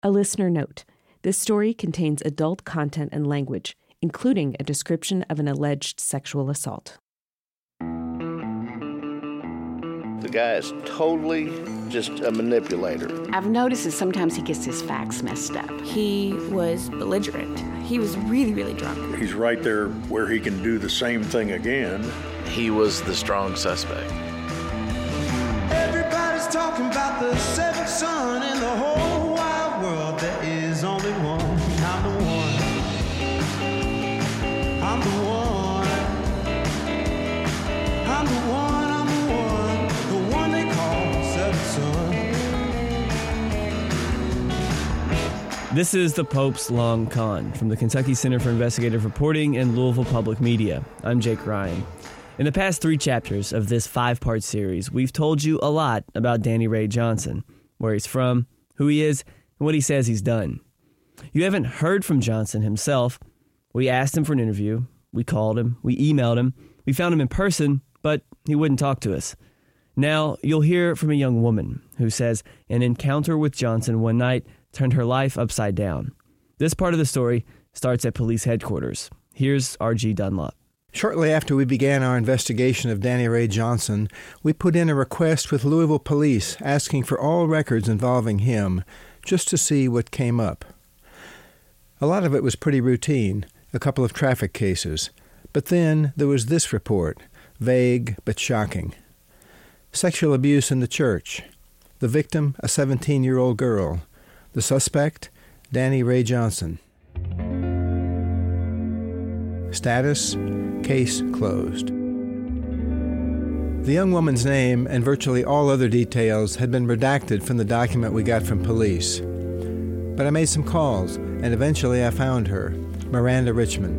A listener note: this story contains adult content and language, including a description of an alleged sexual assault. The guy is totally just a manipulator. I've noticed that sometimes he gets his facts messed up. He was belligerent. He was really, really drunk. He's right there where he can do the same thing again. He was the strong suspect. Everybody's talking about the seventh son in the whole wide world. There is only one. I'm the one. I'm the one. I'm the one. I'm the one. The one they call the seventh son. This is The Pope's Long Con from the Kentucky Center for Investigative Reporting and Louisville Public Media. I'm Jake Ryan. In the past 3 chapters of this 5-part series, we've told you a lot about Danny Ray Johnson, where he's from, who he is, and what he says he's done. You haven't heard from Johnson himself. We asked him for an interview. We called him. We emailed him. We found him in person, but he wouldn't talk to us. Now, you'll hear from a young woman who says an encounter with Johnson one night turned her life upside down. This part of the story starts at police headquarters. Here's R.G. Dunlop. Shortly after we began our investigation of Danny Ray Johnson, we put in a request with Louisville Police asking for all records involving him, just to see what came up. A lot of it was pretty routine, a couple of traffic cases. But then there was this report, vague but shocking. Sexual abuse in the church. The victim, a 17-year-old girl. The suspect, Danny Ray Johnson. Status: case closed. The young woman's name and virtually all other details had been redacted from the document we got from police. But I made some calls, and eventually I found her, Miranda Richmond.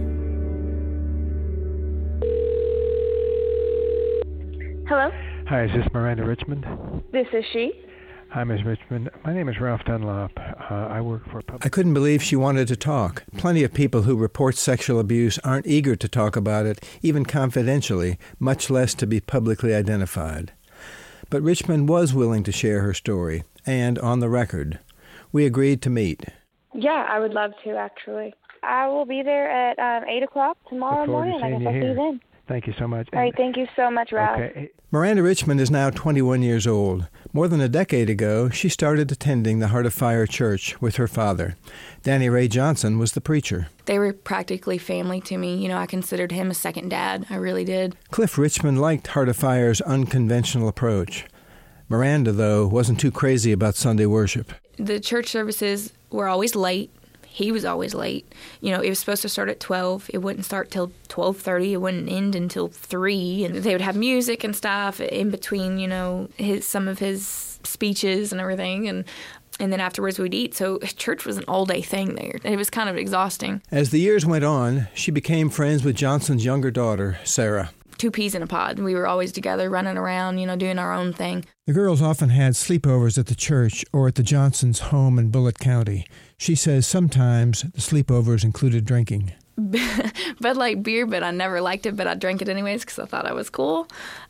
Hello? Hi, is this Miranda Richmond? This is she. Hi, Ms. Richmond. My name is Ralph Dunlop. I work for a public... I couldn't believe she wanted to talk. Plenty of people who report sexual abuse aren't eager to talk about it, even confidentially, much less to be publicly identified. But Richmond was willing to share her story, and on the record. We agreed to meet. Yeah, I would love to, actually. I will be there at 8 o'clock tomorrow morning. I guess I'll see you then. Thank you so much. All right, thank you so much, Ralph. Okay. Miranda Richmond is now 21 years old. More than a decade ago, she started attending the Heart of Fire Church with her father. Danny Ray Johnson was the preacher. They were practically family to me. You know, I considered him a second dad. I really did. Cliff Richmond liked Heart of Fire's unconventional approach. Miranda, though, wasn't too crazy about Sunday worship. The church services were always late. He was always late. You know, it was supposed to start at 12. It wouldn't start till 12:30. It wouldn't end until 3. And they would have music and stuff in between, you know, some of his speeches and everything. And then afterwards we'd eat. So church was an all-day thing there. It was kind of exhausting. As the years went on, she became friends with Johnson's younger daughter, Sarah. 2 peas in a pod. We were always together, running around, you know, doing our own thing. The girls often had sleepovers at the church or at the Johnsons' home in Bullitt County. She says sometimes the sleepovers included drinking. Bud Light beer, but I never liked it, but I drank it anyways because I thought I was cool.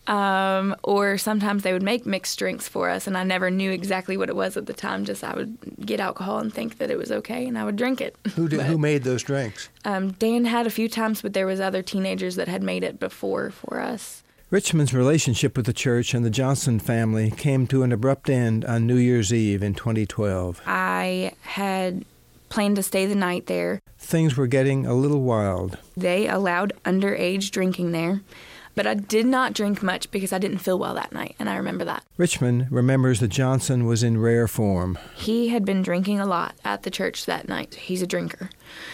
Or sometimes they would make mixed drinks for us, and I never knew exactly what it was at the time. Just I would get alcohol and think that it was okay, and I would drink it. Who made those drinks? Dan had a few times, but there was other teenagers that had made it before for us. Richmond's relationship with the church and the Johnson family came to an abrupt end on New Year's Eve in 2012. I had planned to stay the night there. Things were getting a little wild. They allowed underage drinking there, but I did not drink much because I didn't feel well that night, and I remember that. Richmond remembers that Johnson was in rare form. He had been drinking a lot at the church that night. He's a drinker.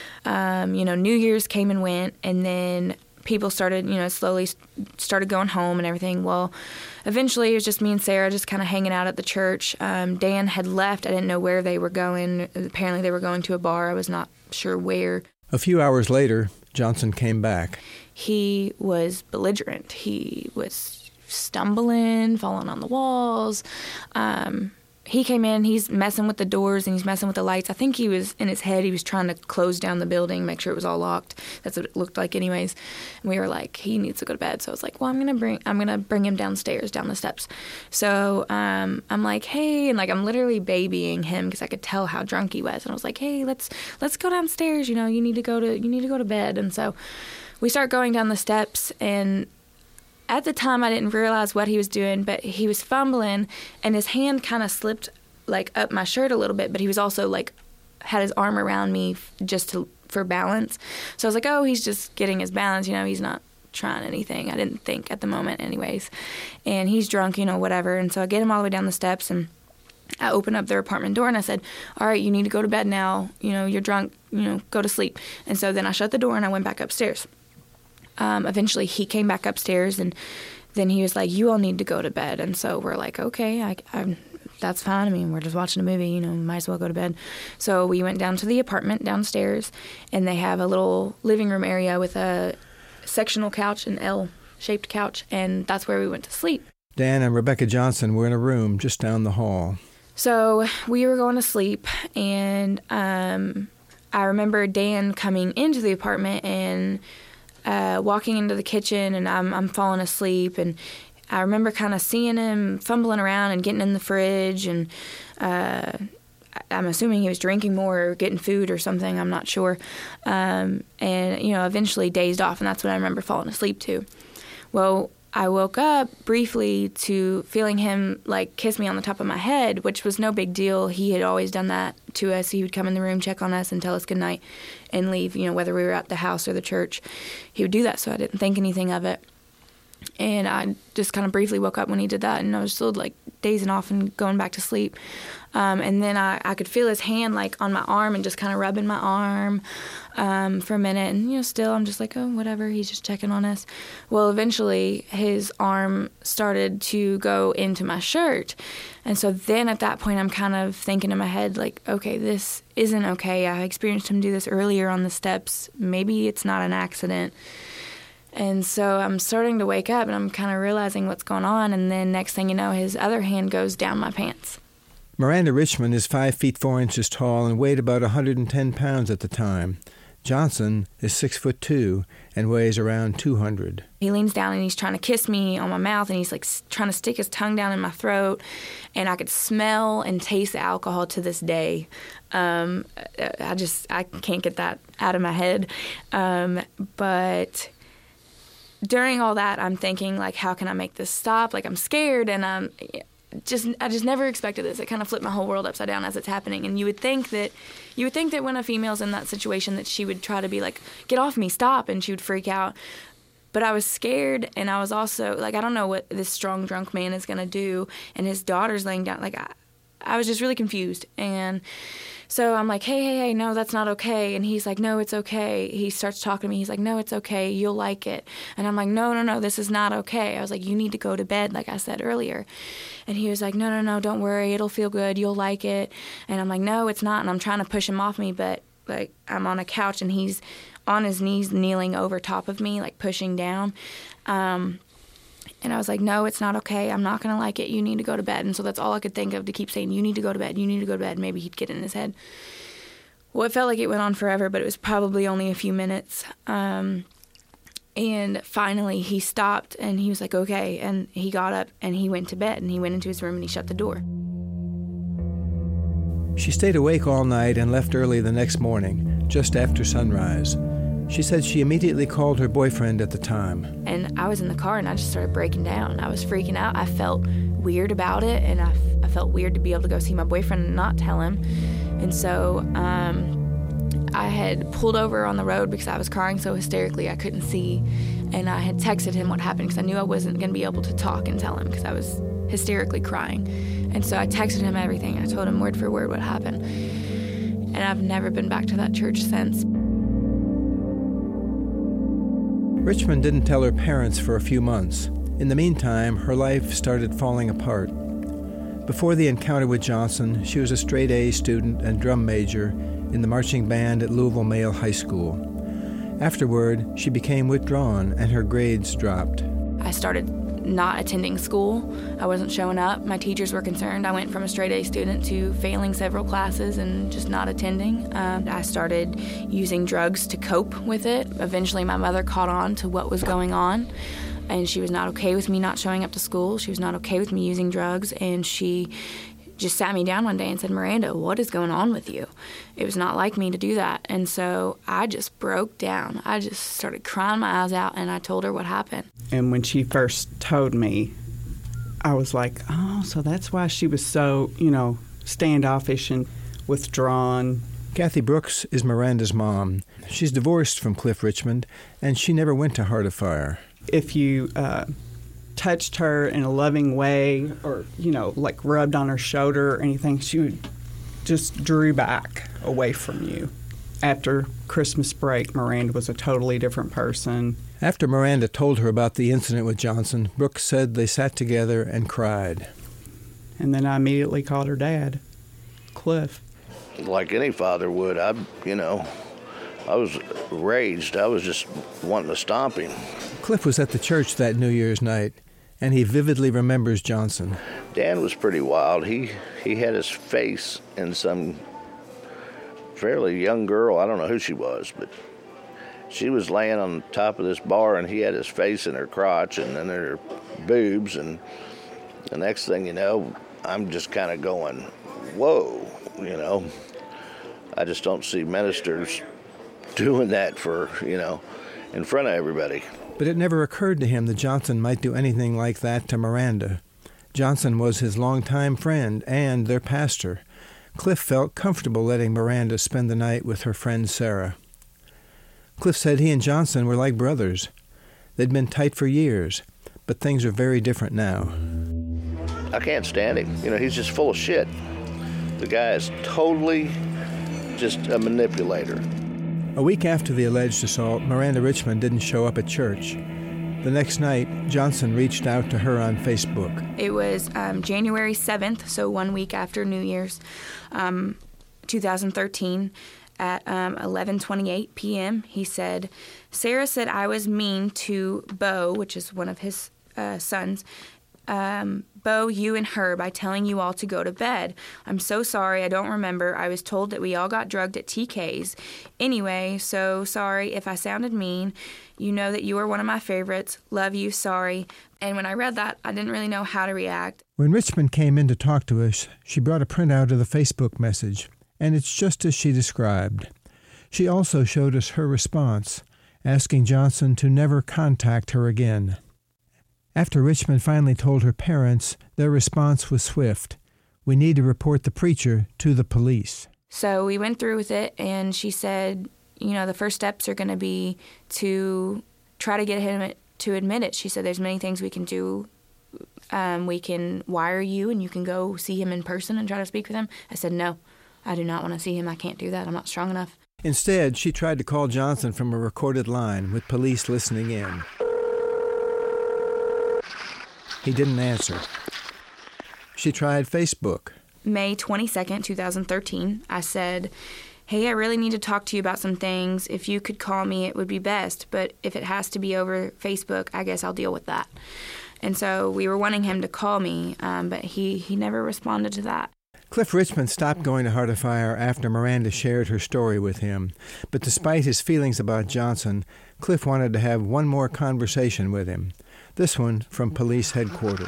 New Year's came and went, and then people started, slowly started going home and everything. Well, eventually it was just me and Sarah just kind of hanging out at the church. Dan had left. I didn't know where they were going. Apparently they were going to a bar. I was not sure where. A few hours later, Johnson came back. He was belligerent. He was stumbling, falling on the walls. he came in, he's messing with the doors and he's messing with the lights. I think he was, in his head, he was trying to close down the building, make sure it was all locked. That's what it looked like anyways. And we were like, he needs to go to bed. So I was like, well, I'm gonna bring him downstairs, down the steps. So I'm like, hey, and like I'm literally babying him because I could tell how drunk he was. And I was like, hey, let's go downstairs. You know, you need to go to bed. And so we start going down the steps, and at the time, I didn't realize what he was doing, but he was fumbling, and his hand kind of slipped, like, up my shirt a little bit, but he was also, like, had his arm around me just for balance. So I was like, oh, he's just getting his balance, you know, he's not trying anything. I didn't think at the moment anyways. And he's drunk, you know, whatever. And so I get him all the way down the steps, and I opened up their apartment door, and I said, all right, you need to go to bed now. You know, you're drunk, you know, go to sleep. And so then I shut the door, and I went back upstairs. Eventually, he came back upstairs, and then he was like, you all need to go to bed. And so we're like, okay, that's fine. I mean, we're just watching a movie, you know, might as well go to bed. So we went down to the apartment downstairs, and they have a little living room area with a sectional couch, an L-shaped couch, and that's where we went to sleep. Dan and Rebecca Johnson were in a room just down the hall. So we were going to sleep, and I remember Dan coming into the apartment and walking into the kitchen, and I'm falling asleep, and I remember kind of seeing him fumbling around and getting in the fridge, and I'm assuming he was drinking more or getting food or something, I'm not sure, and, you know, eventually dazed off, and that's what I remember falling asleep to. Well, I woke up briefly to feeling him, like, kiss me on the top of my head, which was no big deal. He had always done that to us. He would come in the room, check on us, and tell us goodnight and leave, you know, whether we were at the house or the church. He would do that, so I didn't think anything of it. And I just kind of briefly woke up when he did that, and I was still, like, dazing off and going back to sleep. And then I could feel his hand, like, on my arm and just kind of rubbing my arm for a minute. And, you know, still I'm just like, oh, whatever, he's just checking on us. Well, eventually his arm started to go into my shirt. And so then at that point I'm kind of thinking in my head, like, okay, this isn't okay. I experienced him do this earlier on the steps. Maybe it's not an accident. And so I'm starting to wake up, and I'm kind of realizing what's going on. And then next thing you know, his other hand goes down my pants. Miranda Richmond is 5 feet 4 inches tall and weighed about 110 pounds at the time. Johnson is 6'2" and weighs around 200. He leans down and he's trying to kiss me on my mouth, and he's like trying to stick his tongue down in my throat, and I could smell and taste the alcohol to this day. I can't get that out of my head. But during all that, I'm thinking, like, how can I make this stop? Like, I'm scared, and I just never expected this. It kind of flipped my whole world upside down as it's happening. And you would think that when a female's in that situation that she would try to be like, get off me, stop, and she would freak out. But I was scared, and I was also like, I don't know what this strong drunk man is going to do, and his daughter's laying down. Like, I was just really confused. And so I'm like, hey, no, that's not okay. And he's like, no, it's okay. He starts talking to me. He's like, no, it's okay. You'll like it. And I'm like, no, this is not okay. I was like, you need to go to bed, like I said earlier. And he was like, no, don't worry. It'll feel good. You'll like it. And I'm like, no, it's not. And I'm trying to push him off me, but, like, I'm on a couch, and he's on his knees kneeling over top of me, like, pushing down. And I was like, no, it's not okay. I'm not going to like it. You need to go to bed. And so that's all I could think of to keep saying, you need to go to bed. You need to go to bed. Maybe he'd get in his head. Well, it felt like it went on forever, but it was probably only a few minutes. And finally he stopped, and he was like, okay. And he got up, and he went to bed, and he went into his room, and he shut the door. She stayed awake all night and left early the next morning, just after sunrise. She said she immediately called her boyfriend at the time. And I was in the car, and I just started breaking down. I was freaking out. I felt weird about it, and I felt weird to be able to go see my boyfriend and not tell him. And so I had pulled over on the road because I was crying so hysterically I couldn't see. And I had texted him what happened because I knew I wasn't going to be able to talk and tell him because I was hysterically crying. And so I texted him everything, and I told him word for word what happened. And I've never been back to that church since. Richmond didn't tell her parents for a few months. In the meantime, her life started falling apart. Before the encounter with Johnson, she was a straight-A student and drum major in the marching band at Louisville Male High School. Afterward, she became withdrawn, and her grades dropped. I started not attending school. I wasn't showing up. My teachers were concerned. I went from a straight A student to failing several classes and just not attending. I started using drugs to cope with it. Eventually my mother caught on to what was going on, and she was not okay with me not showing up to school. She was not okay with me using drugs, and she just sat me down one day and said, "Miranda, what is going on with you?" It was not like me to do that. And so I just broke down. I just started crying my eyes out, and I told her what happened. And when she first told me, I was like, oh, so that's why she was so, standoffish and withdrawn. Kathy Brooks is Miranda's mom. She's divorced from Cliff Richmond, and she never went to Heart of Fire. If you touched her in a loving way or, like rubbed on her shoulder or anything, she would just drew back away from you. After Christmas break, Miranda was a totally different person. After Miranda told her about the incident with Johnson, Brooks said they sat together and cried. And then I immediately called her dad, Cliff. Like any father would, I was raged. I was just wanting to stomp him. Cliff was at the church that New Year's night, and he vividly remembers Johnson. Dan was pretty wild. He had his face in some fairly young girl. I don't know who she was, but she was laying on top of this bar, and he had his face in her crotch and then her boobs, and the next thing you know, I'm just kind of going, whoa, I just don't see ministers doing that for, in front of everybody. But it never occurred to him that Johnson might do anything like that to Miranda. Johnson was his longtime friend and their pastor. Cliff felt comfortable letting Miranda spend the night with her friend Sarah. Cliff said he and Johnson were like brothers. They'd been tight for years, but things are very different now. I can't stand him. He's just full of shit. The guy is totally just a manipulator. A week after the alleged assault, Miranda Richmond didn't show up at church. The next night, Johnson reached out to her on Facebook. It was January 7th, so 1 week after New Year's, 2013, at 11:28 p.m. He said, "Sarah said I was mean to Bo," which is one of his sons, "Bo, you and her, by telling you all to go to bed. I'm so sorry, I don't remember. I was told that we all got drugged at TK's. Anyway, so sorry if I sounded mean. You know that you are one of my favorites. Love you, sorry." And when I read that, I didn't really know how to react. When Richmond came in to talk to us, she brought a printout of the Facebook message, and it's just as she described. She also showed us her response, asking Johnson to never contact her again. After Richmond finally told her parents, their response was swift. "We need to report the preacher to the police." So we went through with it, and she said, the first steps are going to be to try to get him to admit it. She said there's many things we can do. We can wire you, and you can go see him in person and try to speak with him. I said, no, I do not want to see him. I can't do that. I'm not strong enough. Instead, she tried to call Johnson from a recorded line with police listening in. He didn't answer. She tried Facebook. May 22nd, 2013, I said, "Hey, I really need to talk to you about some things. If you could call me, it would be best. But if it has to be over Facebook, I guess I'll deal with that." And so we were wanting him to call me, but he never responded to that. Cliff Richmond stopped going to Heart of Fire after Miranda shared her story with him. But despite his feelings about Johnson, Cliff wanted to have one more conversation with him. This one from police headquarters.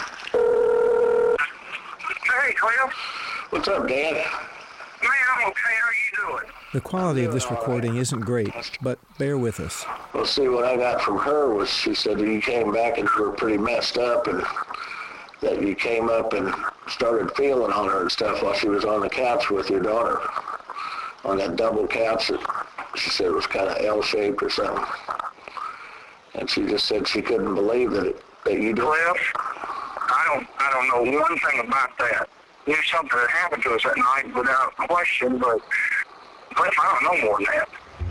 Hey, Cliff. What's up, Dad? Man, I'm okay. How you doing? The quality of this recording isn't great, but bear with us. Well, see, what I got from her was she said that you came back and you were pretty messed up, and that you came up and started feeling on her and stuff while she was on the couch with your daughter. On that double couch that she said was kind of L-shaped or something. And she just said she couldn't believe that you did. Cliff, I don't know one thing about that. There's something that happened to us that night without question, but Cliff, I don't know more than that.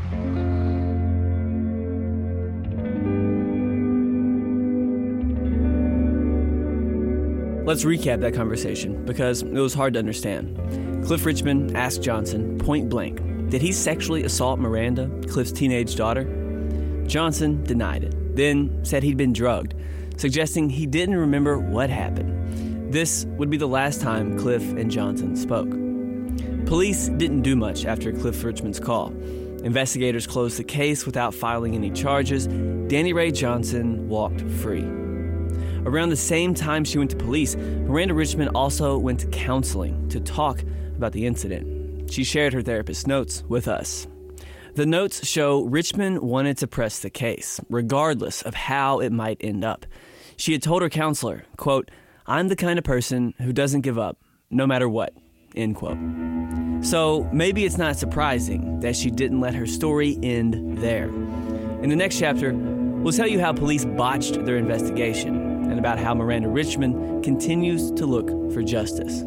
Let's recap that conversation, because it was hard to understand. Cliff Richmond asked Johnson, point blank, did he sexually assault Miranda, Cliff's teenage daughter? Johnson denied it, then said he'd been drugged. suggesting he didn't remember what happened. This would be the last time Cliff and Johnson spoke. Police didn't do much after Cliff Richmond's call. Investigators closed the case without filing any charges. Danny Ray Johnson walked free. Around the same time she went to police, Miranda Richmond also went to counseling to talk about the incident. She shared her therapist's notes with us. The notes show Richmond wanted to press the case, regardless of how it might end up. She had told her counselor, quote, "I'm the kind of person who doesn't give up, no matter what," end quote. So maybe it's not surprising that she didn't let her story end there. In the next chapter, we'll tell you how police botched their investigation and about how Miranda Richmond continues to look for justice.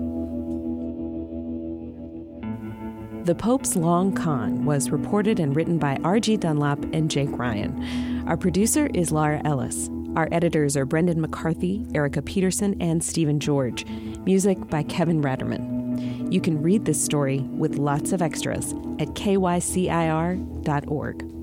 The Pope's Long Con was reported and written by R.G. Dunlop and Jake Ryan. Our producer is Laura Ellis. Our editors are Brendan McCarthy, Erica Peterson, and Stephen George. Music by Kevin Ratterman. You can read this story with lots of extras at kycir.org.